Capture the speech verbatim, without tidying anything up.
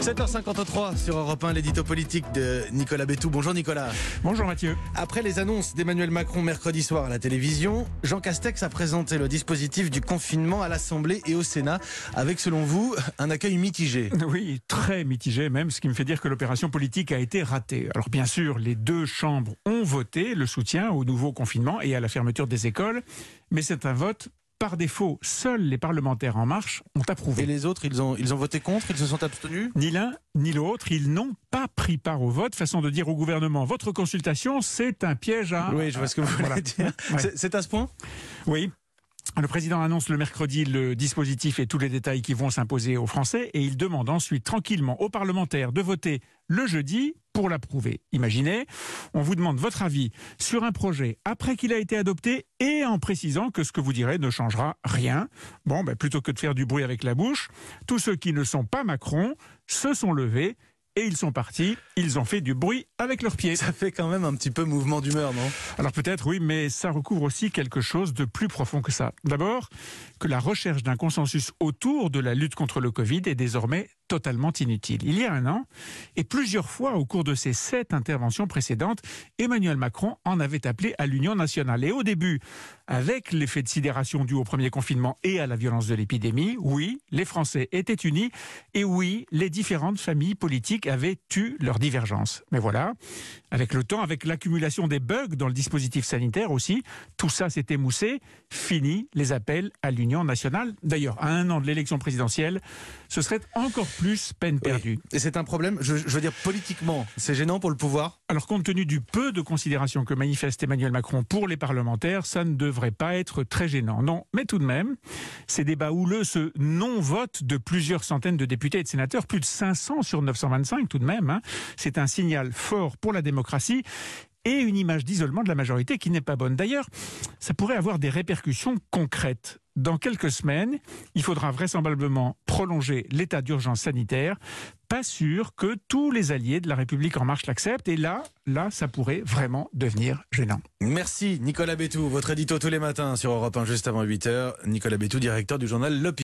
sept heures cinquante-trois sur Europe un, l'édito politique de Nicolas Bétou. Bonjour Nicolas. Bonjour Mathieu. Après les annonces d'Emmanuel Macron mercredi soir à la télévision, Jean Castex a présenté le dispositif du confinement à l'Assemblée et au Sénat, avec selon vous un accueil mitigé. Oui, très mitigé même, ce qui me fait dire que l'opération politique a été ratée. Alors bien sûr, les deux chambres ont voté le soutien au nouveau confinement et à la fermeture des écoles, mais c'est un vote par défaut. Seuls les parlementaires En Marche ont approuvé. Et les autres, ils ont, ils ont voté contre, ils se sont abstenus? Ni l'un ni l'autre, ils n'ont pas pris part au vote, façon de dire au gouvernement, votre consultation, c'est un piège à... Oui, je vois ce que vous voulez Voilà. dire. Ouais. C'est, c'est à ce point? Oui. Le président annonce le mercredi le dispositif et tous les détails qui vont s'imposer aux Français et il demande ensuite tranquillement aux parlementaires de voter le jeudi pour l'approuver. Imaginez, on vous demande votre avis sur un projet après qu'il a été adopté et en précisant que ce que vous direz ne changera rien. Bon, ben, plutôt que de faire du bruit avec la bouche, tous ceux qui ne sont pas Macron se sont levés et ils sont partis, ils ont fait du bruit avec leurs pieds. Ça fait quand même un petit peu mouvement d'humeur, non? Alors peut-être, oui, mais ça recouvre aussi quelque chose de plus profond que ça. D'abord, que la recherche d'un consensus autour de la lutte contre le Covid est désormais totalement inutile. Il y a un an, et plusieurs fois au cours de ces sept interventions précédentes, Emmanuel Macron en avait appelé à l'union nationale. Et au début, avec l'effet de sidération dû au premier confinement et à la violence de l'épidémie, oui, les Français étaient unis, et oui, les différentes familles politiques avaient eu leurs divergences. Mais voilà, avec le temps, avec l'accumulation des bugs dans le dispositif sanitaire aussi, tout ça s'est émoussé, fini les appels à l'union nationale. D'ailleurs, à un an de l'élection présidentielle, ce serait encore plus peine perdue. Oui. Et c'est un problème, je, je veux dire, politiquement, c'est gênant pour le pouvoir? Alors, compte tenu du peu de considération que manifeste Emmanuel Macron pour les parlementaires, ça ne devrait pas être très gênant. Non, mais tout de même, ces débats houleux, ce non-vote de plusieurs centaines de députés et de sénateurs, plus de cinq cents sur neuf cent vingt-cinq tout de même, hein, c'est un signal fort pour la démocratie et une image d'isolement de la majorité qui n'est pas bonne. D'ailleurs, ça pourrait avoir des répercussions concrètes. Dans quelques semaines, il faudra vraisemblablement prolonger l'état d'urgence sanitaire. Pas sûr que tous les alliés de la République En Marche l'acceptent. Et là, là, ça pourrait vraiment devenir gênant. Merci Nicolas Bétou, votre édito tous les matins sur Europe un juste avant huit heures. Nicolas Bétou, directeur du journal L'Opinion.